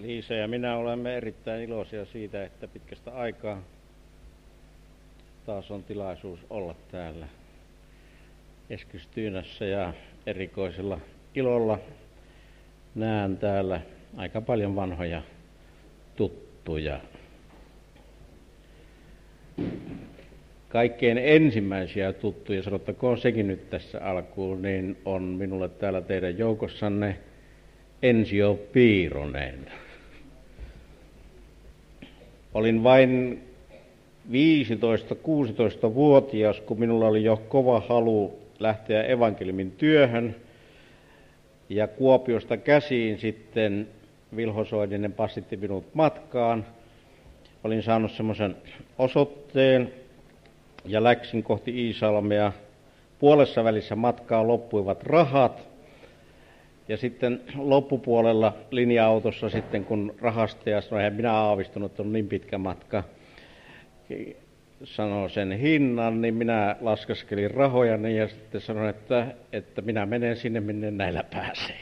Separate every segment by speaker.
Speaker 1: Liisa ja minä olemme erittäin iloisia siitä, että pitkästä aikaa taas on tilaisuus olla täällä Eskilstynässä ja erikoisella ilolla näen täällä aika paljon vanhoja tuttuja. Kaikkein ensimmäisiä tuttuja, sanottakoon sekin nyt tässä alkuun, niin on minulle täällä teidän joukossanne Ensio Piironen. Olin vain 15-16-vuotias, kun minulla oli jo kova halu lähteä evankeliumin työhön. Ja Kuopiosta käsiin sitten Vilho Soininen passitti minut matkaan. Olin saanut semmoisen osoitteen ja läksin kohti Iisalmea. Puolessa välissä matkaa loppuivat rahat. Ja sitten loppupuolella linja-autossa sitten, kun rahastaja sanoi, eihän minä aavistunut, että on niin pitkä matka, sanoi sen hinnan, niin minä laskeskelin rahojani ja sitten sanoin, että minä menen sinne, minne näillä pääsee.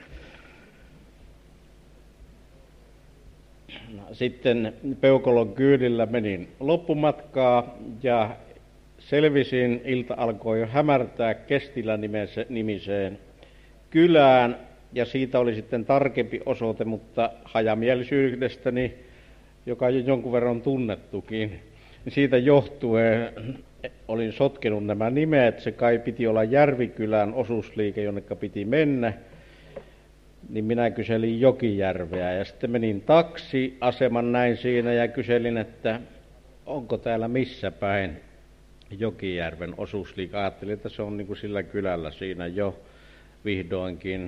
Speaker 1: Sitten Peukolon kyydillä menin loppumatkaa ja selvisin, ilta alkoi jo hämärtää Kestilä-nimiseen kylään, ja siitä oli sitten tarkempi osoite, mutta hajamielisyydestäni, joka on jonkun verran tunnettukin, niin siitä johtuen olin sotkenut nämä nimet. Se kai piti olla Järvikylän osuusliike, jonneka piti mennä, niin minä kyselin Jokijärveä, ja sitten menin taksiaseman näin siinä ja kyselin, että onko täällä missä päin Jokijärven osuusliike. Ajattelin, että se on niin kuin sillä kylällä siinä jo. Vihdoinkin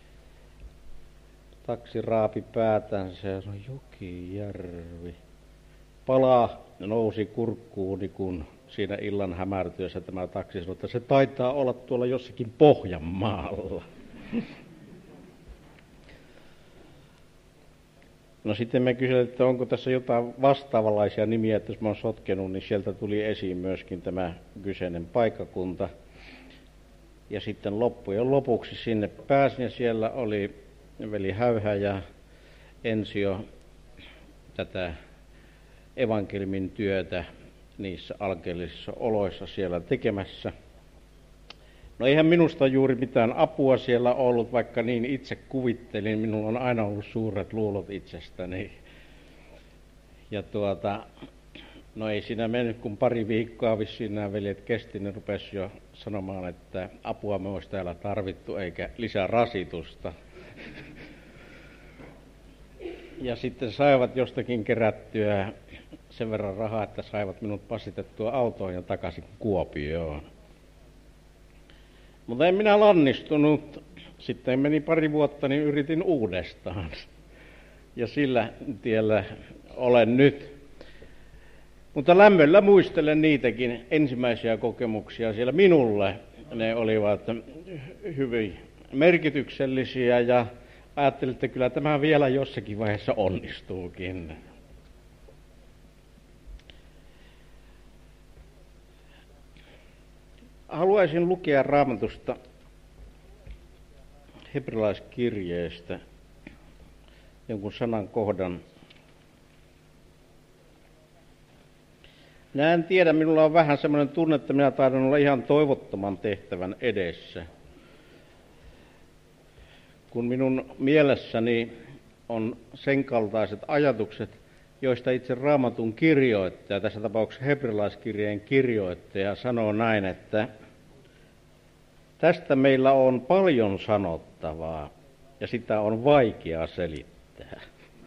Speaker 1: taksi raapi päätänsä ja sanoi, Jokijärvi. Pala nousi kurkkuuni, kun siinä illan hämärtyessä tämä taksi sanoi, että se taitaa olla tuolla jossakin Pohjanmaalla. No sitten me kyselin, että onko tässä jotain vastaavanlaisia nimiä, että jos mä oon sotkenut, niin sieltä tuli esiin myöskin tämä kyseinen paikkakunta. Ja sitten loppujen lopuksi sinne pääsin ja siellä oli veli Häyhä ja Ensio tätä evankeliumin työtä niissä alkeellisissa oloissa siellä tekemässä. No eihän minusta juuri mitään apua siellä ollut, vaikka niin itse kuvittelin. Minulla on aina ollut suuret luulot itsestäni. Ja no ei siinä mennyt, kun pari viikkoa vissiin nämä veljet kesti, ne rupesi jo sanomaan, että apua me olisi täällä tarvittu eikä lisää rasitusta. Ja sitten saivat jostakin kerättyä sen verran rahaa, että saivat minut passitettua autoon ja takaisin Kuopioon. Mutta en minä lannistunut. Sitten meni pari vuotta, niin yritin uudestaan. Ja sillä tiellä olen nyt. Mutta lämmöllä muistelen niitäkin ensimmäisiä kokemuksia siellä minulle. Ne olivat hyvin merkityksellisiä ja ajattelin, että kyllä tämä vielä jossakin vaiheessa onnistuukin. Haluaisin lukea Raamatusta hebrealaiskirjeestä jonkun sanan kohdan. Minä en tiedä, minulla on vähän semmoinen tunne, että minä taidan olla ihan toivottoman tehtävän edessä. Kun minun mielessäni on sen kaltaiset ajatukset, joista itse Raamatun kirjoittaja, tässä tapauksessa hebrealaiskirjeen kirjoittaja, sanoo näin, että tästä meillä on paljon sanottavaa ja sitä on vaikea selittää.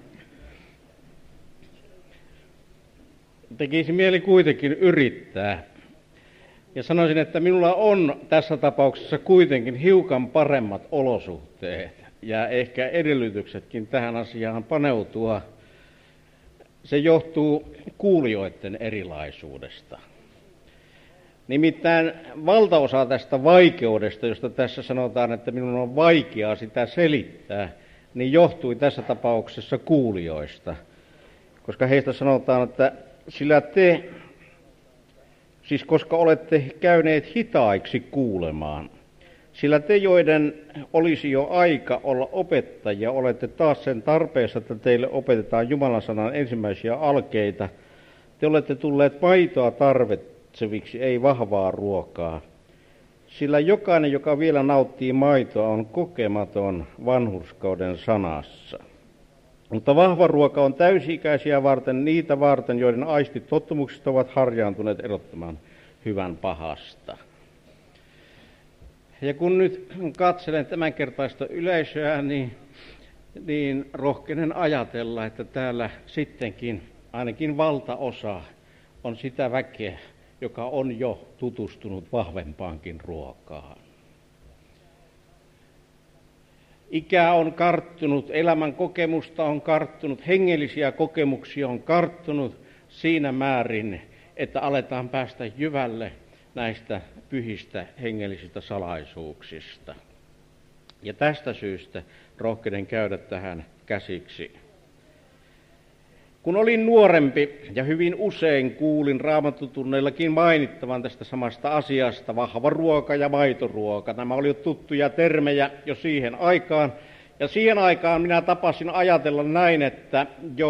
Speaker 1: Tekisi mieli kuitenkin yrittää. Ja sanoisin, että minulla on tässä tapauksessa kuitenkin hiukan paremmat olosuhteet ja ehkä edellytyksetkin tähän asiaan paneutua. Se johtuu kuulijoiden erilaisuudesta. Nimittäin valtaosa tästä vaikeudesta, josta tässä sanotaan, että minun on vaikeaa sitä selittää, niin johtui tässä tapauksessa kuulijoista. Koska heistä sanotaan, että sillä te, siis koska olette käyneet hitaiksi kuulemaan, Sillä te, joiden olisi jo aika olla opettajia, olette taas sen tarpeessa, että teille opetetaan Jumalan sanan ensimmäisiä alkeita. Te olette tulleet maitoa tarvitseviksi, ei vahvaa ruokaa. Sillä jokainen, joka vielä nauttii maitoa, on kokematon vanhurskauden sanassa. Mutta vahva ruoka on täysi-ikäisiä varten, niitä varten, joiden aistit tottumuksista ovat harjaantuneet erottamaan hyvän pahasta. Ja kun nyt katselen tämänkertaista yleisöä, niin rohkenen ajatella, että täällä sittenkin ainakin valtaosa on sitä väkeä, joka on jo tutustunut vahvempaankin ruokaan. Ikä on karttunut, elämän kokemusta on karttunut, hengellisiä kokemuksia on karttunut siinä määrin, että aletaan päästä jyvälle näistä pyhistä hengellisistä salaisuuksista. Ja tästä syystä rohkenen käydä tähän käsiksi. Kun olin nuorempi ja hyvin usein kuulin raamattutunneillakin mainittavan tästä samasta asiasta, vahva ruoka ja maitoruoka. Nämä olivat tuttuja termejä jo siihen aikaan. Ja siihen aikaan minä tapasin ajatella näin, että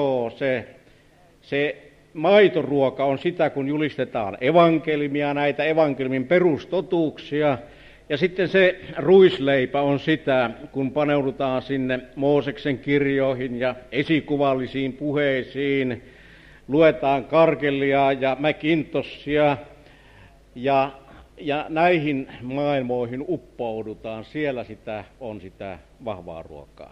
Speaker 1: se maitoruoka on sitä, kun julistetaan evankeliumia, näitä evankeliumin perustotuuksia. Ja sitten se ruisleipä on sitä, kun paneudutaan sinne Mooseksen kirjoihin ja esikuvallisiin puheisiin, luetaan Karkelia ja McIntossia ja näihin maailmoihin uppoudutaan. Siellä on sitä vahvaa ruokaa.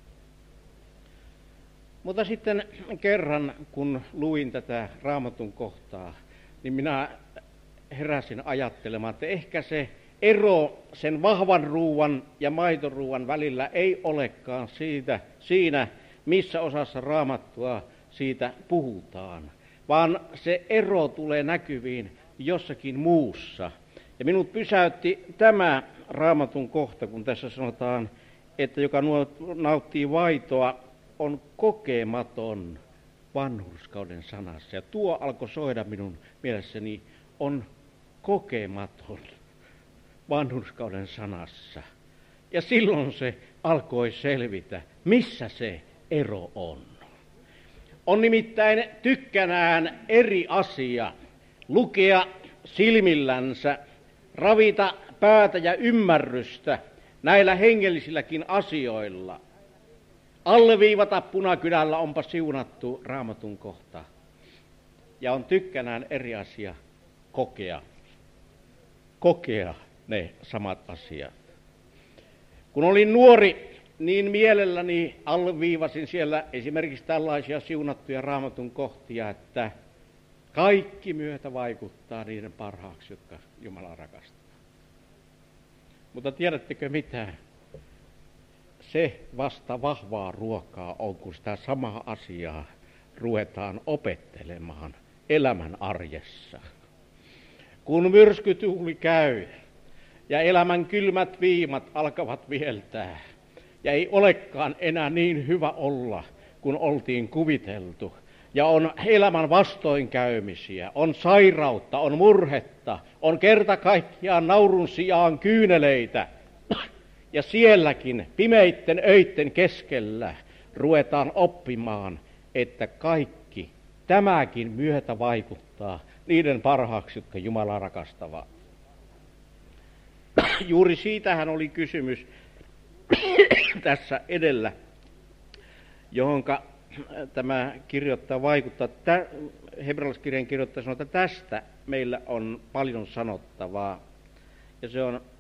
Speaker 1: Mutta sitten kerran, kun luin tätä Raamatun kohtaa, niin minä heräsin ajattelemaan, että ehkä se ero sen vahvan ruuan ja maitoruuan välillä ei olekaan siinä, missä osassa Raamattua siitä puhutaan, vaan se ero tulee näkyviin jossakin muussa. Ja minut pysäytti tämä Raamatun kohta, kun tässä sanotaan, että joka nauttii maitoa, on kokematon vanhurskauden sanassa. Ja tuo alkoi soida minun mielessäni, on kokematon vanhurskauden sanassa. Ja silloin se alkoi selvitä, missä se ero on. On nimittäin tykkänään eri asia lukea silmillänsä, ravita päätä ja ymmärrystä näillä hengellisilläkin asioilla. Alleviivata punakynällä onpa siunattu Raamatun kohta. Ja on tykkänään eri asia kokea ne samat asiat. Kun olin nuori, niin mielelläni alleviivasin siellä esimerkiksi tällaisia siunattuja Raamatun kohtia, että kaikki myötä vaikuttaa niiden parhaaksi, jotka Jumala rakastaa. Mutta tiedättekö mitä? Se vasta vahvaa ruokaa on, kun sitä samaa asiaa ruvetaan opettelemaan elämän arjessa. Kun myrskytuuli käy ja elämän kylmät viimat alkavat viheltää ja ei olekaan enää niin hyvä olla, kun oltiin kuviteltu, ja on elämän vastoinkäymisiä, on sairautta, on murhetta, on kerta kaikkiaan naurun sijaan kyyneleitä, ja sielläkin pimeitten öitten keskellä ruvetaan oppimaan, että kaikki tämäkin myötä vaikuttaa niiden parhaaksi, jotka Jumala rakastavat. Juuri siitähän oli kysymys tässä edellä, johonka tämä kirjoittaja vaikuttaa. Hebrealaiskirjeen kirjoittaja sanoo, että tästä meillä on paljon sanottavaa, ja se on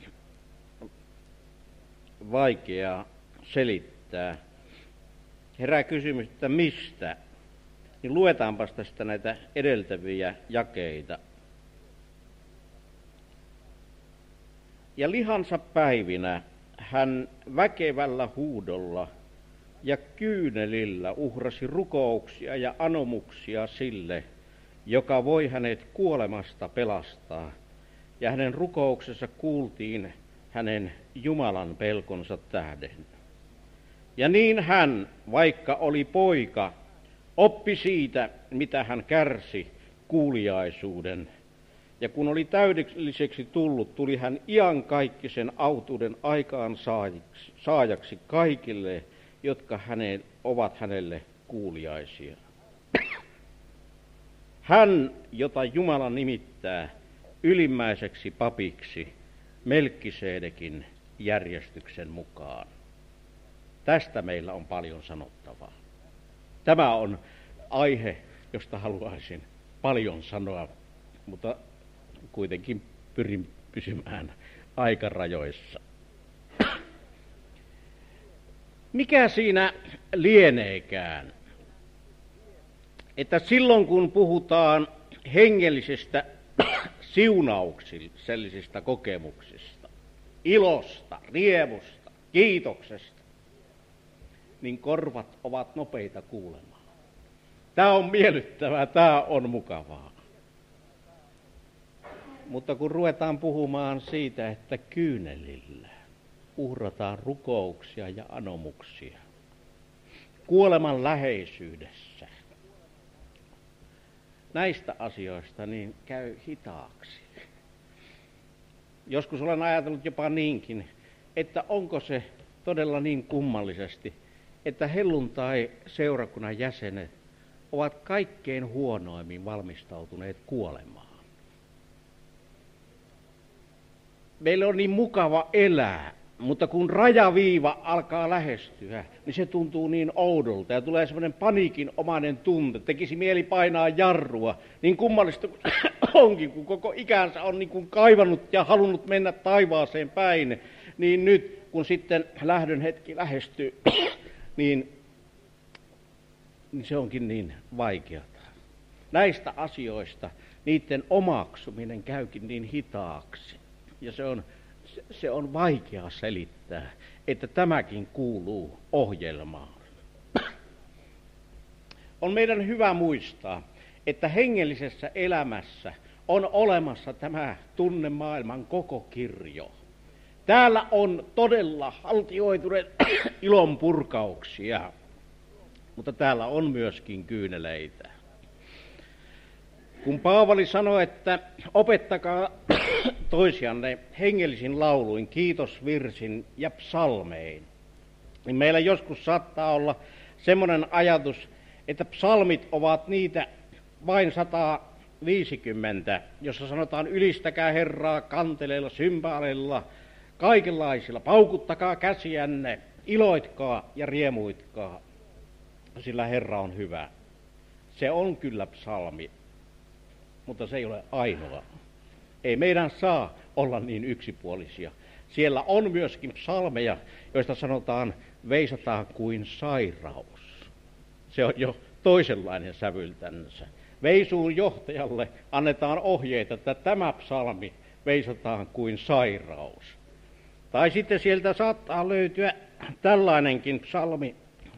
Speaker 1: vaikea selittää. Herää kysymys, että mistä? Niin luetaanpas tästä näitä edeltäviä jakeita. Ja lihansa päivinä hän väkevällä huudolla ja kyynelillä uhrasi rukouksia ja anomuksia sille, joka voi hänet kuolemasta pelastaa. Ja hänen rukouksessa kuultiin hänen Jumalan pelkonsa tähden. Ja niin hän, vaikka oli poika, oppi siitä, mitä hän kärsi kuuliaisuuden Ja kun oli täydelliseksi tullut, tuli hän iankaikkisen autuuden aikaan saajaksi kaikille, jotka ovat hänelle kuuliaisia. Hän, jota Jumala nimittää ylimmäiseksi papiksi Melkkisedekin järjestyksen mukaan. Tästä meillä on paljon sanottavaa. Tämä on aihe, josta haluaisin paljon sanoa, mutta kuitenkin pyrin pysymään aikarajoissa. Mikä siinä lieneekään, että silloin kun puhutaan hengellisestä siunauksellisista kokemuksista, ilosta, riemusta, kiitoksesta, niin korvat ovat nopeita kuulemaan. Tämä on miellyttävää, tämä on mukavaa. Mutta kun ruvetaan puhumaan siitä, että kyynelillä uhrataan rukouksia ja anomuksia kuoleman läheisyydessä, näistä asioista niin käy hitaaksi. Joskus olen ajatellut jopa niinkin, että onko se todella niin kummallisesti, että helluntai-seurakunnan jäsenet ovat kaikkein huonoimmin valmistautuneet kuolemaan. Meillä on niin mukava elää, mutta kun rajaviiva alkaa lähestyä, niin se tuntuu niin oudolta ja tulee semmoinen paniikinomainen tunte. Tekisi mieli painaa jarrua, niin kummallista onkin, kun koko ikänsä on niin kuin kaivannut ja halunnut mennä taivaaseen päin. Niin nyt, kun sitten lähdön hetki lähestyy, niin se onkin niin vaikeata. Näistä asioista niiden omaksuminen käykin niin hitaaksi. Ja se on vaikea selittää, että tämäkin kuuluu ohjelmaan. On meidän hyvä muistaa, että hengellisessä elämässä on olemassa tämä tunnemaailman koko kirjo. Täällä on todella haltioituneet ilonpurkauksia, mutta täällä on myöskin kyyneleitä. Kun Paavali sanoi, että opettakaa toisianne hengellisin lauluin, kiitosvirsin ja psalmein, niin meillä joskus saattaa olla semmoinen ajatus, että psalmit ovat niitä vain 150, jossa sanotaan ylistäkää Herraa kanteleilla, symbaaleilla, kaikenlaisilla, paukuttakaa käsiänne, iloitkaa ja riemuitkaa, sillä Herra on hyvä. Se on kyllä psalmi, mutta se ei ole ainoa. Ei meidän saa olla niin yksipuolisia. Siellä on myöskin psalmeja, joista sanotaan veisataan kuin sairaus. Se on jo toisenlainen sävyltänsä. Veisuun johtajalle annetaan ohjeita, että tämä psalmi veisataan kuin sairaus. Tai sitten sieltä saattaa löytyä tällainenkin psalmi.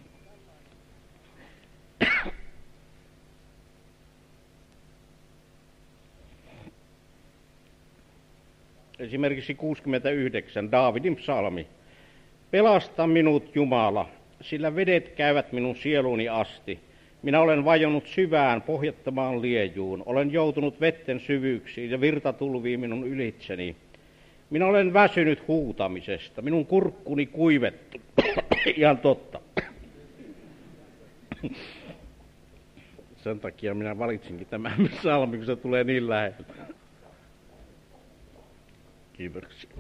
Speaker 1: Esimerkiksi 69, Daavidin psalmi. Pelasta minut, Jumala, sillä vedet käyvät minun sieluni asti. Minä olen vajonnut syvään pohjattomaan liejuun. Olen joutunut vetten syvyyksiin ja virta tulvii minun ylitseni. Minä olen väsynyt huutamisesta. Minun kurkkuni kuivettu. Ihan totta. Sen takia minä valitsinkin tämän psalmin, kun se tulee niin lähellä. Kiitoksia.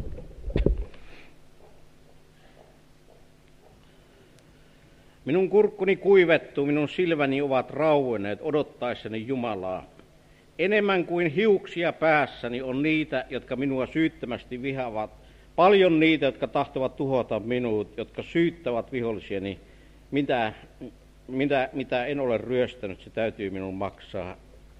Speaker 1: Minun kurkkuni kuivettu, minun silmäni ovat rauenneet odottaessani Jumalaa. Enemmän kuin hiuksia päässäni on niitä, jotka minua syyttömästi vihaavat. Paljon niitä, jotka tahtovat tuhota minut, jotka syyttävät vihollisieni. Mitä en ole ryöstänyt, se täytyy minun maksaa.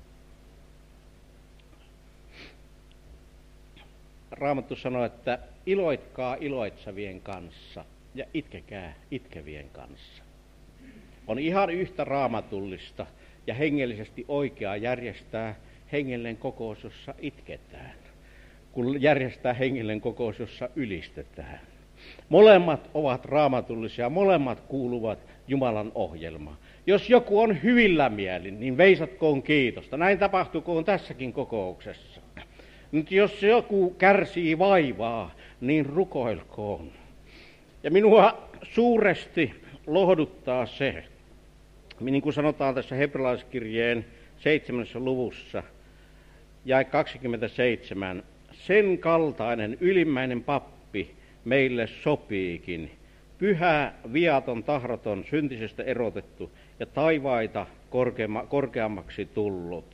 Speaker 1: Raamattu sanoo, että iloitkaa iloitsevien kanssa ja itkekää itkevien kanssa. On ihan yhtä raamatullista ja hengellisesti oikeaa järjestää hengellinen kokous, jossa itketään, kun järjestää hengellinen kokous, jossa ylistetään. Molemmat ovat raamatullisia, molemmat kuuluvat Jumalan ohjelmaan. Jos joku on hyvillä mielin, niin veisatkoon kiitosta. Näin tapahtukoon tässäkin kokouksessa. Nyt jos joku kärsii vaivaa, niin rukoilkoon. Ja minua suuresti lohduttaa se, niin kuin sanotaan tässä hebrealaiskirjeen 7. luvussa, jae 27, sen kaltainen ylimmäinen pappi meille sopiikin, pyhä, viaton, tahraton, syntisestä erotettu ja taivaita korkeammaksi tullut.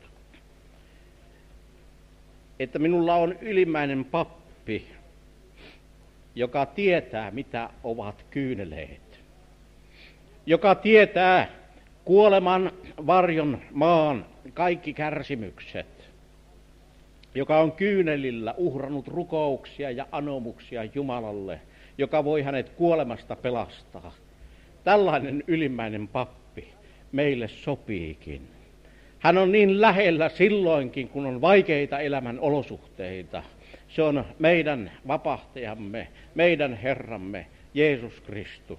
Speaker 1: Että minulla on ylimmäinen pappi, joka tietää, mitä ovat kyyneleet, joka tietää kuoleman varjon maan kaikki kärsimykset, joka on kyynelillä uhrannut rukouksia ja anomuksia Jumalalle, joka voi hänet kuolemasta pelastaa. Tällainen ylimmäinen pappi meille sopiikin. Hän on niin lähellä silloinkin, kun on vaikeita elämän olosuhteita. Se on meidän vapahtajamme, meidän Herramme, Jeesus Kristus.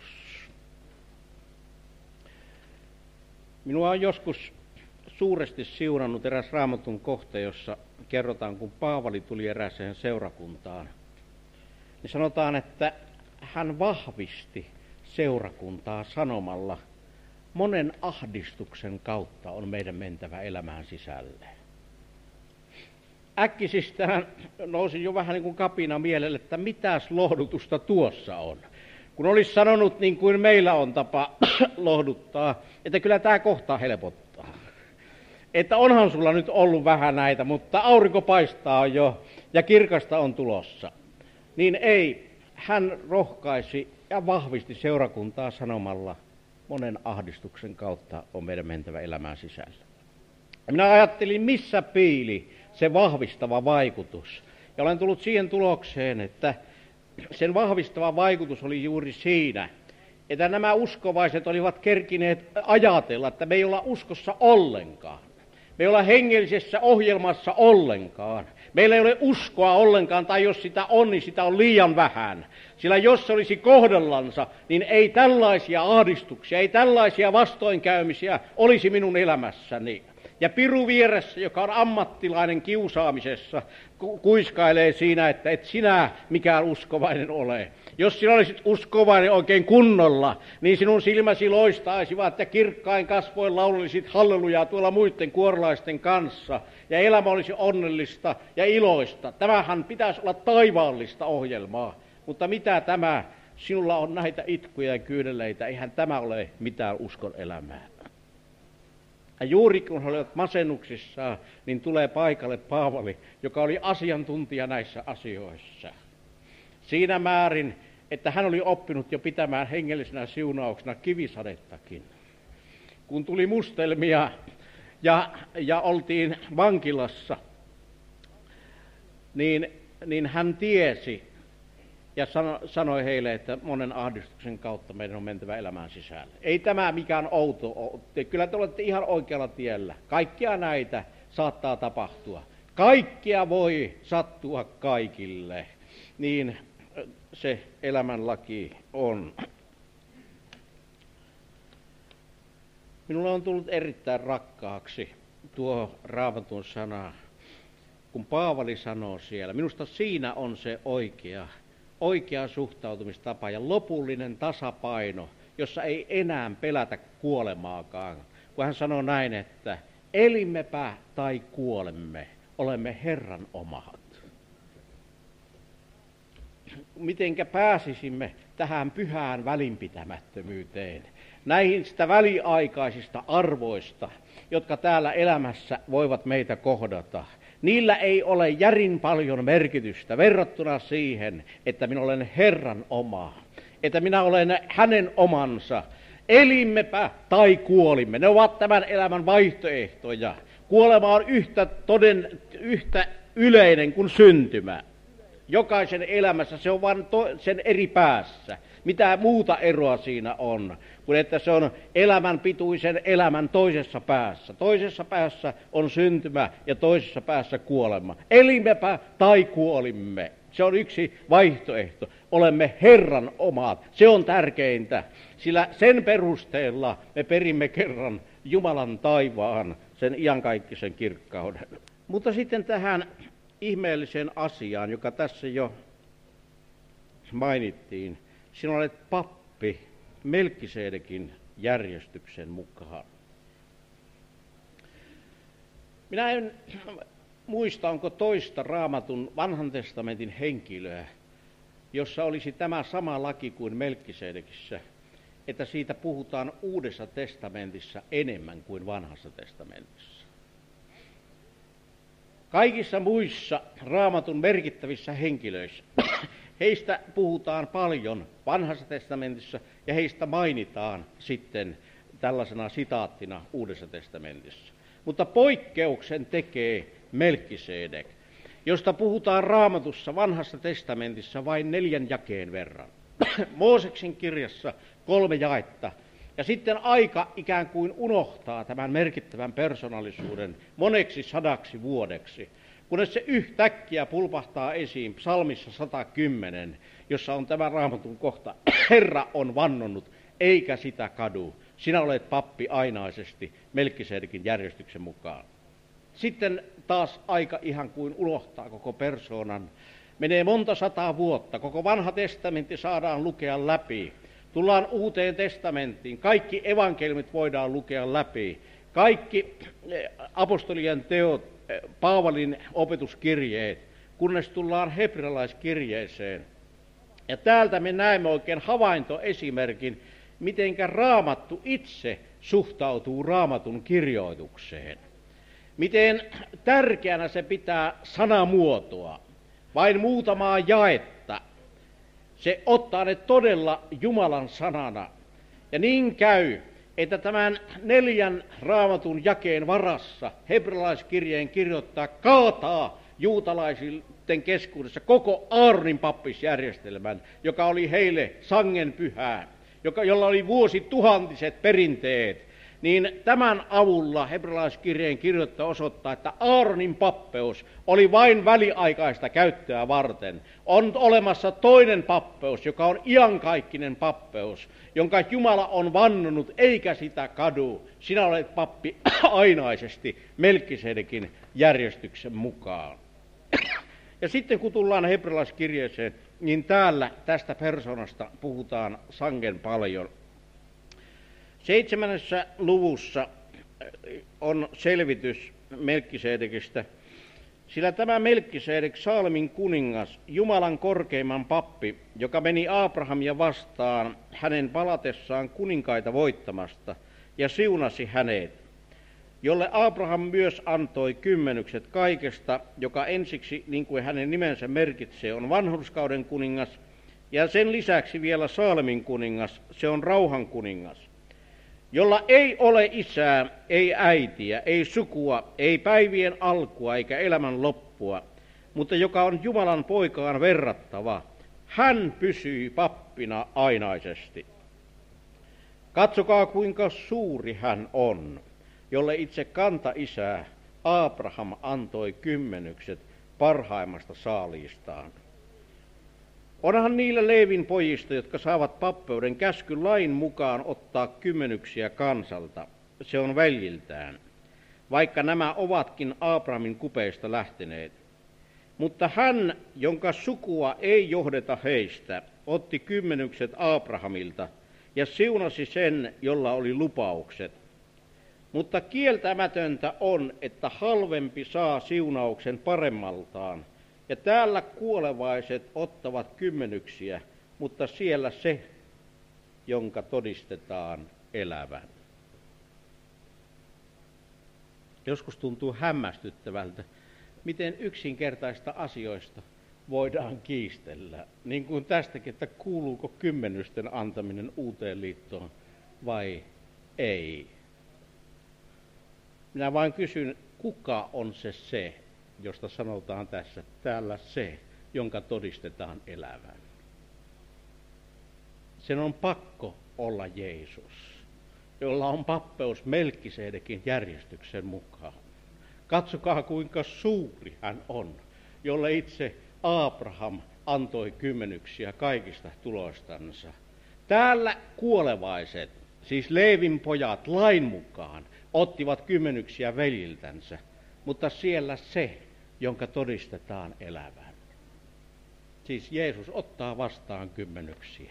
Speaker 1: Minua on joskus suuresti siunannut eräs Raamatun kohta, jossa kerrotaan, kun Paavali tuli erääseen seurakuntaan. Niin sanotaan, että hän vahvisti seurakuntaa sanomalla, monen ahdistuksen kautta on meidän mentävä elämään sisälle. Äkkisistään nousi jo vähän niin kuin kapina mielelle, että mitäs lohdutusta tuossa on. Kun olisi sanonut niin kuin meillä on tapa lohduttaa, että kyllä tämä kohta helpottaa. Että onhan sulla nyt ollut vähän näitä, mutta aurinko paistaa jo ja kirkasta on tulossa. Niin ei, hän rohkaisi ja vahvisti seurakuntaa sanomalla, monen ahdistuksen kautta on meidän mentävä elämään sisällä. Minä ajattelin, missä piili se vahvistava vaikutus. Ja olen tullut siihen tulokseen, että sen vahvistava vaikutus oli juuri siinä, että nämä uskovaiset olivat kerkineet ajatella, että me ei olla uskossa ollenkaan. Me ei olla hengellisessä ohjelmassa ollenkaan. Meillä ei ole uskoa ollenkaan, tai jos sitä on, niin sitä on liian vähän. Sillä jos se olisi kohdellansa, niin ei tällaisia ahdistuksia, ei tällaisia vastoinkäymisiä olisi minun elämässäni. Ja piru vieressä, joka on ammattilainen kiusaamisessa, kuiskailee siinä, että et sinä mikään uskovainen ole. Jos sinä olisit uskovainen oikein kunnolla, niin sinun silmäsi loistaisivat ja kirkkain kasvoin laulelisit hallelujaa tuolla muiden kuorolaisten kanssa. Ja elämä olisi onnellista ja iloista. Tämähän pitäisi olla taivaallista ohjelmaa. Mutta mitä tämä? Sinulla on näitä itkuja ja kyyneleitä. Eihän tämä ole mitään uskon elämää. Ja juuri kun he olivat masennuksissaan, niin tulee paikalle Paavali, joka oli asiantuntija näissä asioissa. Siinä määrin, että hän oli oppinut jo pitämään hengellisenä siunauksena kivisadettakin. Kun tuli mustelmia ja oltiin vankilassa, niin hän tiesi ja sanoi heille, että monen ahdistuksen kautta meidän on mentävä elämään sisälle. Ei tämä mikään outo ole. Kyllä te olette ihan oikealla tiellä. Kaikkia näitä saattaa tapahtua. Kaikkia voi sattua kaikille. Niin se elämänlaki on. Minulle on tullut erittäin rakkaaksi tuo Raamatun sana, kun Paavali sanoo siellä. Minusta siinä on se oikea suhtautumistapa ja lopullinen tasapaino, jossa ei enää pelätä kuolemaakaan. Kun hän sanoo näin, että elimmepä tai kuolemme, olemme Herran omat. Mitenkä pääsisimme tähän pyhään välinpitämättömyyteen, näistä väliaikaisista arvoista, jotka täällä elämässä voivat meitä kohdata. Niillä ei ole järin paljon merkitystä verrattuna siihen, että minä olen Herran oma, että minä olen hänen omansa. Elimmepä tai kuolimme. Ne ovat tämän elämän vaihtoehtoja. Kuolema on yhtä yleinen kuin syntymä. Jokaisen elämässä se on vain sen eri päässä. Mitä muuta eroa siinä on, kuin että se on elämän pituisen elämän toisessa päässä. Toisessa päässä on syntymä ja toisessa päässä kuolema. Elimmepä tai kuolimme. Se on yksi vaihtoehto. Olemme Herran omat. Se on tärkeintä, sillä sen perusteella me perimme kerran Jumalan taivaan, sen iankaikkisen kirkkauden. Mutta sitten tähän ihmeelliseen asiaan, joka tässä jo mainittiin. Sinä olet pappi Melkisedekin järjestyksen mukaan. Minä en muista, onko toista Raamatun vanhan testamentin henkilöä, jossa olisi tämä sama laki kuin Melkisedekissä, että siitä puhutaan Uudessa testamentissa enemmän kuin Vanhassa testamentissa. Kaikissa muissa Raamatun merkittävissä henkilöissä heistä puhutaan paljon Vanhassa testamentissa ja heistä mainitaan sitten tällaisena sitaattina Uudessa testamentissa. Mutta poikkeuksen tekee Melkisedek, josta puhutaan Raamatussa Vanhassa testamentissa vain 4 jakeen verran. Mooseksen kirjassa 3 jaetta. Ja sitten aika ikään kuin unohtaa tämän merkittävän persoonallisuuden moneksi 100 vuodeksi, kunnes se yhtäkkiä pulpahtaa esiin psalmissa 110, jossa on tämä Raamatun kohta: Herra on vannonut, eikä sitä kadu. Sinä olet pappi ainaisesti Melkisedekin järjestyksen mukaan. Sitten taas aika ihan kuin unohtaa koko persoonan. Menee monta 100 vuotta, koko Vanha testamentti saadaan lukea läpi. Tullaan Uuteen testamenttiin, kaikki evankeliumit voidaan lukea läpi. Kaikki apostolien teot, Paavalin opetuskirjeet, kunnes tullaan hebrealaiskirjeeseen. Ja täältä me näemme oikein havaintoesimerkin, mitenkä Raamattu itse suhtautuu Raamatun kirjoitukseen. Miten tärkeänä se pitää sanamuotoa, vain muutamaa jaetta. Se ottaa ne todella Jumalan sanana. Ja niin käy, että tämän 4 Raamatun jakeen varassa hebrealaiskirjeen kirjoittaa kaataa juutalaisten keskuudessa koko Aaronin pappisjärjestelmän, joka oli heille sangen pyhää, jolla oli vuosituhantiset perinteet. Niin tämän avulla hebrealaiskirjeen kirjoittaja osoittaa, että Aaronin pappeus oli vain väliaikaista käyttöä varten. On olemassa toinen pappeus, joka on iankaikkinen pappeus, jonka Jumala on vannonut, eikä sitä kadu. Sinä olet pappi ainaisesti Melkisedekin järjestyksen mukaan. Ja sitten kun tullaan hebrealaiskirjeeseen, niin täällä tästä persoonasta puhutaan sangen paljon. 7. luvussa on selvitys Melkisedekistä, sillä tämä Melkisedek, Saalemin kuningas, Jumalan korkeimman pappi, joka meni Abrahamia vastaan hänen palatessaan kuninkaita voittamasta ja siunasi hänet, jolle Abraham myös antoi kymmenykset kaikesta, joka ensiksi, niin kuin hänen nimensä merkitsee, on vanhurskauden kuningas, ja sen lisäksi vielä Saalemin kuningas, se on rauhan kuningas, jolla ei ole isää, ei äitiä, ei sukua, ei päivien alkua eikä elämän loppua, mutta joka on Jumalan poikaan verrattava. Hän pysyy pappina ainaisesti. Katsokaa, kuinka suuri hän on, jolle itse kantaisä Abraham antoi kymmenykset parhaimmasta saaliistaan. Onhan niillä Leevin pojista, jotka saavat pappeuden, käsky lain mukaan ottaa kymmenyksiä kansalta, se on veljiltään, vaikka nämä ovatkin Abrahamin kupeista lähteneet. Mutta hän, jonka sukua ei johdeta heistä, otti kymmenykset Abrahamilta ja siunasi sen, jolla oli lupaukset. Mutta kieltämätöntä on, että halvempi saa siunauksen paremmaltaan, ja täällä kuolevaiset ottavat kymmenyksiä, mutta siellä se, jonka todistetaan elävän. Joskus tuntuu hämmästyttävältä, miten yksinkertaista asioista voidaan kiistellä. Niin kuin tästäkin, että kuuluuko kymmenysten antaminen uuteen liittoon vai ei. Minä vain kysyn, kuka on se, josta sanotaan tässä, täällä se, jonka todistetaan elävän. Sen on pakko olla Jeesus, jolla on pappeus Melkisedekin järjestyksen mukaan. Katsokaa, kuinka suuri hän on, jolle itse Abraham antoi kymmenyksiä kaikista tuloistansa. Täällä kuolevaiset, siis Leevin pojat lain mukaan, ottivat kymmenyksiä veljiltänsä, mutta siellä se, jonka todistetaan elävän. Siis Jeesus ottaa vastaan kymmenyksiä.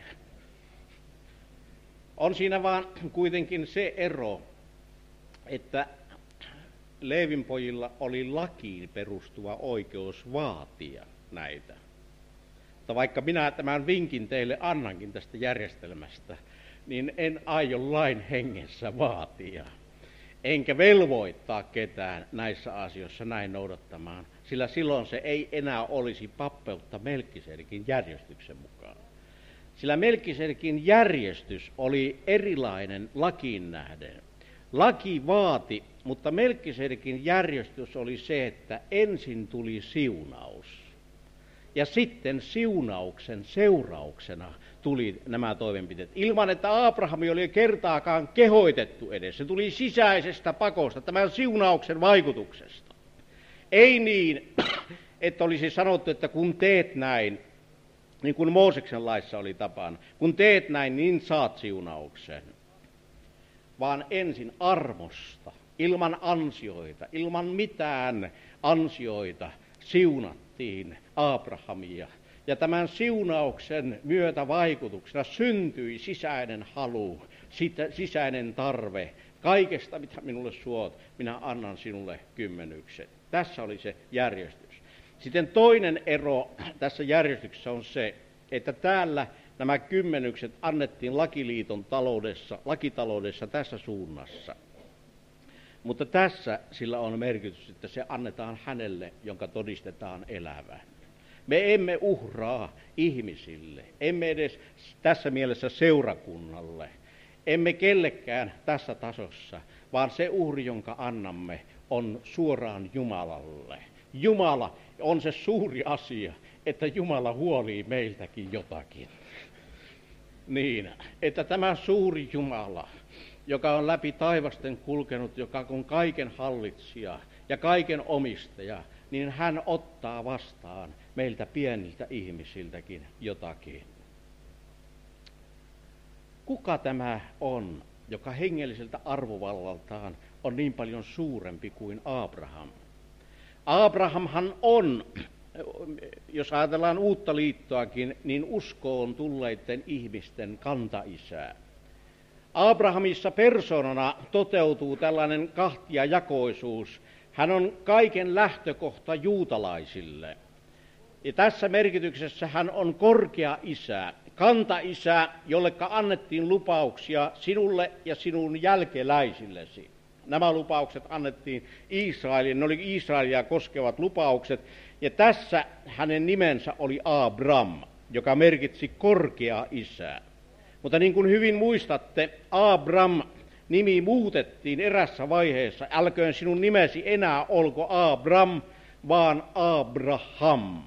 Speaker 1: On siinä vaan kuitenkin se ero, että Leevin pojilla oli lakiin perustuva oikeus vaatia näitä. Mutta vaikka minä tämän vinkin teille annankin tästä järjestelmästä, niin en aio lain hengessä vaatia. Enkä velvoittaa ketään näissä asioissa näin noudattamaan, sillä silloin se ei enää olisi pappeutta Melkisedekin järjestyksen mukaan. Sillä Melkisedekin järjestys oli erilainen lakiin nähden. Laki vaati, mutta Melkisedekin järjestys oli se, että ensin tuli siunaus. Ja sitten siunauksen seurauksena tuli nämä toimenpiteet. Ilman, että Abrahami oli kertaakaan kehoitettu edes. Se tuli sisäisestä pakosta, tämän siunauksen vaikutuksesta. Ei niin, että olisi sanottu, että kun teet näin, niin kuin Mooseksen laissa oli tapana, kun teet näin, niin saat siunauksen. Vaan ensin armosta, ilman ansioita, ilman mitään ansioita siunattiin Abrahamia. Ja tämän siunauksen myötävaikutuksena syntyi sisäinen halu, sisäinen tarve. Kaikesta, mitä minulle suot, minä annan sinulle kymmenykset. Tässä oli se järjestys. Sitten toinen ero tässä järjestyksessä on se, että täällä nämä kymmenykset annettiin lakiliiton lakitaloudessa tässä suunnassa. Mutta tässä sillä on merkitys, että se annetaan hänelle, jonka todistetaan elävän. Me emme uhraa ihmisille, emme edes tässä mielessä seurakunnalle, emme kellekään tässä tasossa, vaan se uhri, jonka annamme, on suoraan Jumalalle. Jumala on se suuri asia, että Jumala huolii meiltäkin jotakin. Niin, että tämä suuri Jumala, joka on läpi taivasten kulkenut, joka on kaiken hallitsija ja kaiken omistaja, niin hän ottaa vastaan meiltä pieniltä ihmisiltäkin jotakin. Kuka tämä on, joka hengelliseltä arvovallaltaan on niin paljon suurempi kuin Abraham? Abrahamhan on, jos ajatellaan uutta liittoakin, niin uskoon tulleiden ihmisten kantaisää. Abrahamissa persoonana toteutuu tällainen kahtiajakoisuus. Hän on kaiken lähtökohta juutalaisille. Ja tässä merkityksessä hän on korkea isä, kantaisä, jolleka annettiin lupauksia sinulle ja sinun jälkeläisillesi. Nämä lupaukset annettiin Israelille, ne oli Israelia koskevat lupaukset, ja tässä hänen nimensä oli Abram, joka merkitsi korkea isä. Mutta niin kuin hyvin muistatte, Abram nimi muutettiin erässä vaiheessa. Älköön sinun nimesi enää olko Abram, vaan Abraham.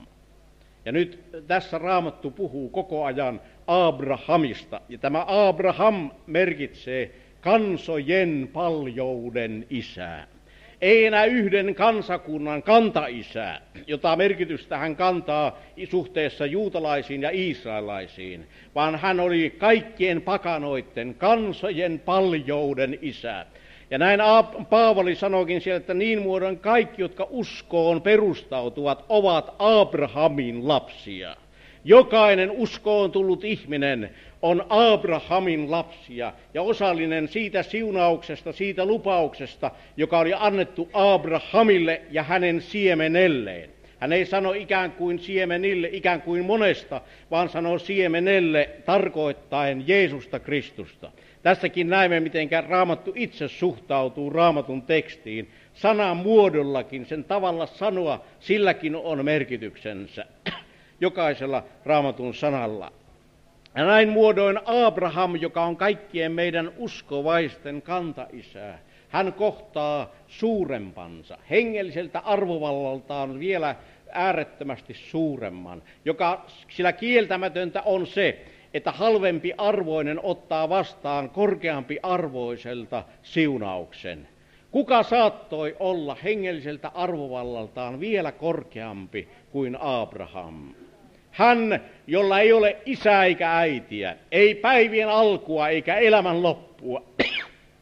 Speaker 1: Ja nyt tässä Raamattu puhuu koko ajan Abrahamista. Ja tämä Abraham merkitsee kansojen paljouden isää. Ei enää yhden kansakunnan kantaisää, jota merkitystä hän kantaa suhteessa juutalaisiin ja israelaisiin, vaan hän oli kaikkien pakanoiden kansojen paljouden isä. Ja näin Paavali sanoikin siellä, että niin muodon kaikki, jotka uskoon perustautuvat, ovat Abrahamin lapsia. Jokainen uskoon tullut ihminen on Abrahamin lapsia ja osallinen siitä siunauksesta, siitä lupauksesta, joka oli annettu Abrahamille ja hänen siemenelleen. Hän ei sano ikään kuin siemenille, ikään kuin monesta, vaan sanoo siemenelle tarkoittaen Jeesusta Kristusta. Tässäkin näemme, miten Raamattu itse suhtautuu Raamatun tekstiin. Sanan muodollakin, sen tavalla sanoa, silläkin on merkityksensä. Jokaisella Raamatun sanalla. Ja näin muodoin Abraham, joka on kaikkien meidän uskovaisten kantaisää, hän kohtaa suurempansa, hengelliseltä arvovallaltaan vielä äärettömästi suuremman, joka sillä kieltämätöntä on se, että halvempi arvoinen ottaa vastaan korkeampi arvoiselta siunauksen. Kuka saattoi olla hengelliseltä arvovallaltaan vielä korkeampi kuin Abraham? Hän, jolla ei ole isää eikä äitiä, ei päivien alkua eikä elämän loppua.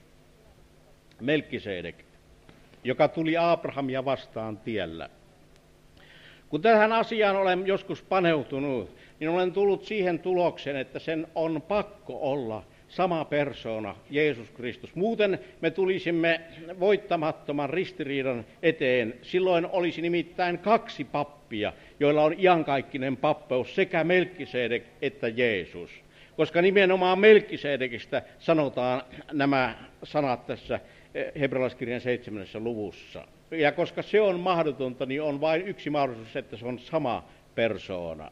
Speaker 1: Melkisedek, joka tuli Abrahamia vastaan tiellä. Kun tähän asiaan olen joskus paneutunut, niin olen tullut siihen tulokseen, että sen on pakko olla sama persoona, Jeesus Kristus. Muuten me tulisimme voittamattoman ristiriidan eteen. Silloin olisi nimittäin 2 pappia, joilla on iankaikkinen pappeus, sekä Melkisedek että Jeesus. Koska nimenomaan Melkisedekistä sanotaan nämä sanat tässä hebrealaiskirjan 7. luvussa. Ja koska se on mahdotonta, niin on vain yksi mahdollisuus, että se on sama persoona.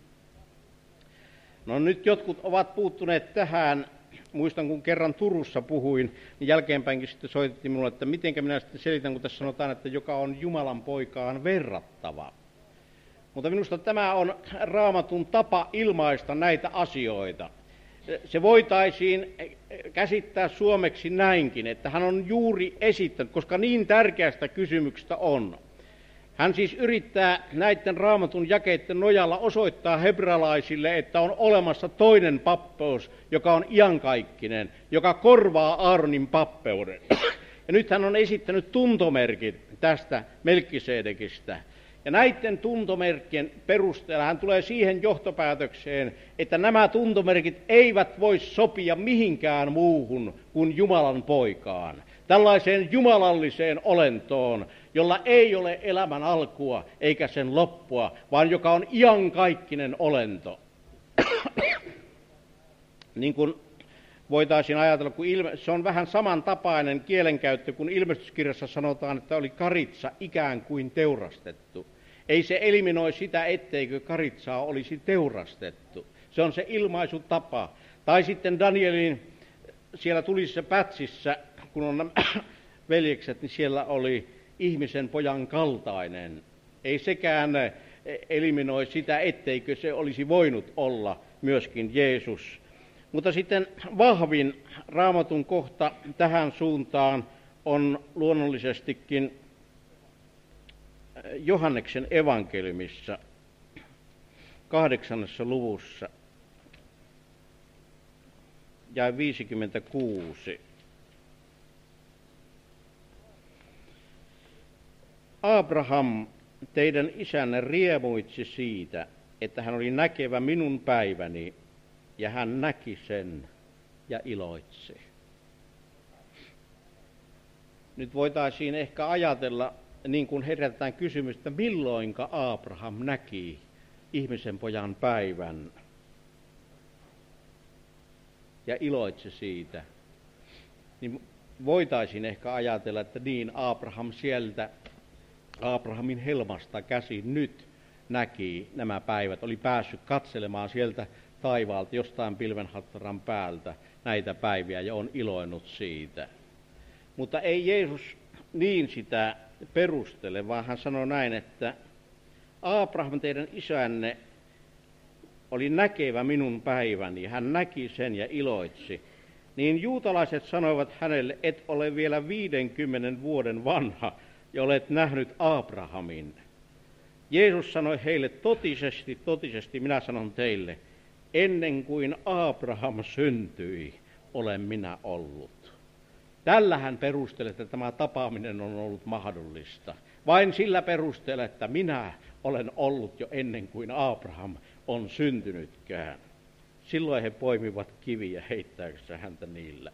Speaker 1: No nyt jotkut ovat puuttuneet tähän. Muistan, kun kerran Turussa puhuin, niin jälkeenpäinkin sitten soitettiin minulle, että mitenkä minä sitten selitän, kun tässä sanotaan, että joka on Jumalan poikaan verrattava. Mutta minusta tämä on Raamatun tapa ilmaista näitä asioita. Se voitaisiin käsittää suomeksi näinkin, että hän on juuri esittänyt, koska niin tärkeästä kysymyksestä on. Hän siis yrittää näiden Raamatun jakeiden nojalla osoittaa hebrealaisille, että on olemassa toinen pappeus, joka on iankaikkinen, joka korvaa Aaronin pappeuden. Ja nyt hän on esittänyt tuntomerkit tästä Melkisedekistä. Ja näiden tuntomerkkien perusteella hän tulee siihen johtopäätökseen, että nämä tuntomerkit eivät voi sopia mihinkään muuhun kuin Jumalan poikaan. Tällaiseen jumalalliseen olentoon, jolla ei ole elämän alkua eikä sen loppua, vaan joka on iankaikkinen olento. Niin kuin voitaisiin ajatella, kun se on vähän samantapainen kielenkäyttö, kun ilmestyskirjassa sanotaan, että oli karitsa ikään kuin teurastettu. Ei se eliminoi sitä, etteikö karitsaa olisi teurastettu. Se on se ilmaisutapa. Tai sitten Danielin siellä tulisessa pätsissä, kun on nämä veljekset, niin siellä oli ihmisen pojan kaltainen. Ei sekään eliminoi sitä, etteikö se olisi voinut olla myöskin Jeesus. Mutta sitten vahvin Raamatun kohta tähän suuntaan on luonnollisestikin Johanneksen evankeliumissa 8. luvussa ja 56. Abraham, teidän isänne, riemuitsi siitä, että hän oli näkevä minun päiväni, ja hän näki sen ja iloitsi. Nyt voitaisiin ehkä ajatella, niin kuin herätetään kysymys, että milloinka Abraham näki ihmisen pojan päivän ja iloitsi siitä. Niin voitaisiin ehkä ajatella, että niin Abraham sieltä Abrahamin helmasta käsin nyt näki nämä päivät, oli päässyt katselemaan sieltä taivaalta jostain pilvenhattaran päältä näitä päiviä ja on iloinut siitä. Mutta ei Jeesus niin sitä perustele, vaan hän sanoi näin, että Abraham, teidän isänne, oli näkevä minun päiväni, hän näki sen ja iloitsi. Niin juutalaiset sanoivat hänelle, et ole vielä 50 vuoden vanha ja olet nähnyt Abrahamin. Jeesus sanoi heille, totisesti, totisesti minä sanon teille, ennen kuin Abraham syntyi, olen minä ollut. Tällä hän perustelee, että tämä tapaaminen on ollut mahdollista. Vain sillä perusteella, että minä olen ollut jo ennen kuin Abraham on syntynytkään. Silloin he poimivat kiviä heittääkseen häntä niillä.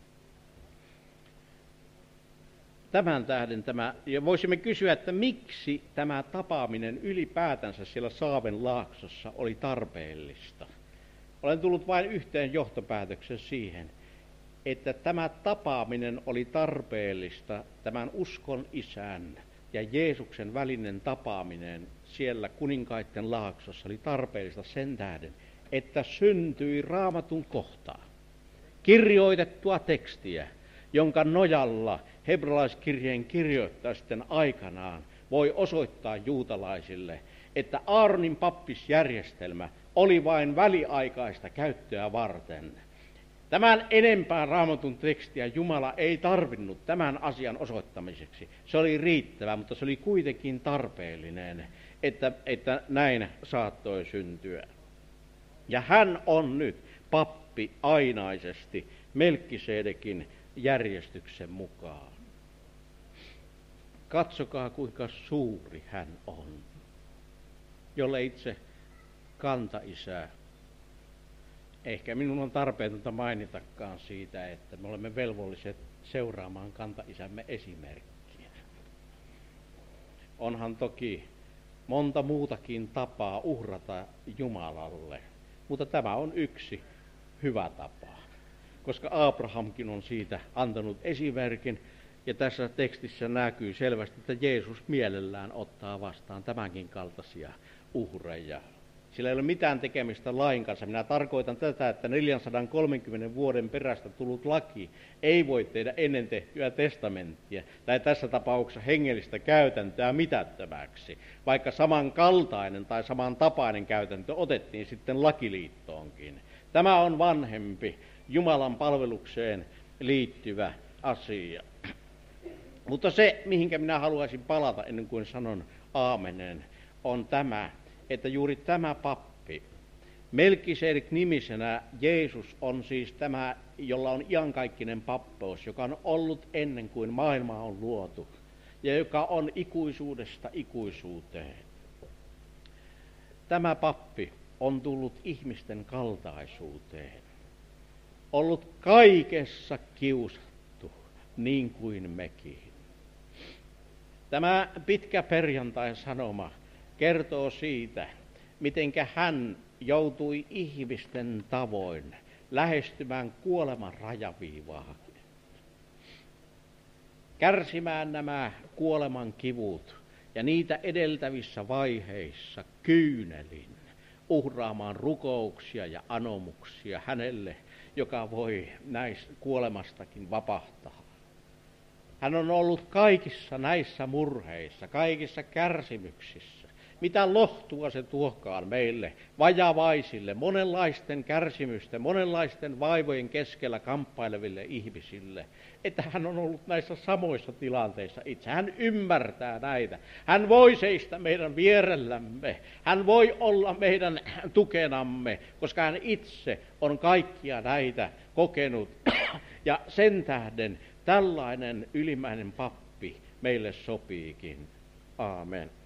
Speaker 1: Tämän tähden ja voisimme kysyä, että miksi tämä tapaaminen ylipäätänsä siellä Saaven laaksossa oli tarpeellista. Olen tullut vain yhteen johtopäätöksen siihen, että tämä tapaaminen oli tarpeellista, tämän uskon isän ja Jeesuksen välinen tapaaminen siellä kuninkaiden laaksossa oli tarpeellista sen tähden, että syntyi Raamatun kohtaa, kirjoitettua tekstiä, jonka nojalla hebrealaiskirjeen kirjoittaja sitten aikanaan voi osoittaa juutalaisille, että Aaronin pappisjärjestelmä oli vain väliaikaista käyttöä varten. Tämän enempää Raamatun tekstiä Jumala ei tarvinnut tämän asian osoittamiseksi. Se oli riittävä, mutta se oli kuitenkin tarpeellinen, että näin saattoi syntyä. Ja hän on nyt pappi ainaisesti Melkisedekin järjestyksen mukaan. Katsokaa, kuinka suuri hän on. jolle itse kantaisää. Ehkä minun on tarpeetonta mainitakaan siitä, että me olemme velvolliset seuraamaan kantaisämme esimerkkiä. Onhan toki monta muutakin tapaa uhrata Jumalalle, mutta tämä on yksi hyvä tapa, koska Abrahamkin on siitä antanut esimerkin, ja tässä tekstissä näkyy selvästi, että Jeesus mielellään ottaa vastaan tämänkin kaltaisia uhreja. Sillä ei ole mitään tekemistä lain kanssa. Minä tarkoitan tätä, että 430 vuoden perästä tullut laki ei voi tehdä ennen tehtyä testamenttia, tai tässä tapauksessa hengellistä käytäntöä mitättömäksi, vaikka samankaltainen tai samantapainen käytäntö otettiin sitten lakiliittoonkin. Tämä on vanhempi, Jumalan palvelukseen liittyvä asia. Mutta se, mihinkä minä haluaisin palata ennen kuin sanon aamenen, on tämä, että juuri tämä pappi, Melkisedek-nimisenä Jeesus on siis tämä, jolla on iankaikkinen pappeus, joka on ollut ennen kuin maailma on luotu ja joka on ikuisuudesta ikuisuuteen. Tämä pappi on tullut ihmisten kaltaisuuteen, ollut kaikessa kiusattu niin kuin mekin. Tämä pitkä perjantain sanoma kertoo siitä, mitenkä hän joutui ihmisten tavoin lähestymään kuoleman rajaviivaa, kärsimään nämä kuoleman kivut ja niitä edeltävissä vaiheissa kyynelin, uhraamaan rukouksia ja anomuksia hänelle, joka voi näistä kuolemastakin vapahtaa. Hän on ollut kaikissa näissä murheissa, kaikissa kärsimyksissä. Mitä lohtua se tuokaan meille, vajavaisille, monenlaisten kärsimysten, monenlaisten vaivojen keskellä kamppaileville ihmisille, että hän on ollut näissä samoissa tilanteissa itse. Hän ymmärtää näitä. Hän voi seistä meidän vierellämme. Hän voi olla meidän tukenamme, koska hän itse on kaikkia näitä kokenut. Ja sen tähden tällainen ylimmäinen pappi meille sopiikin. Aamen.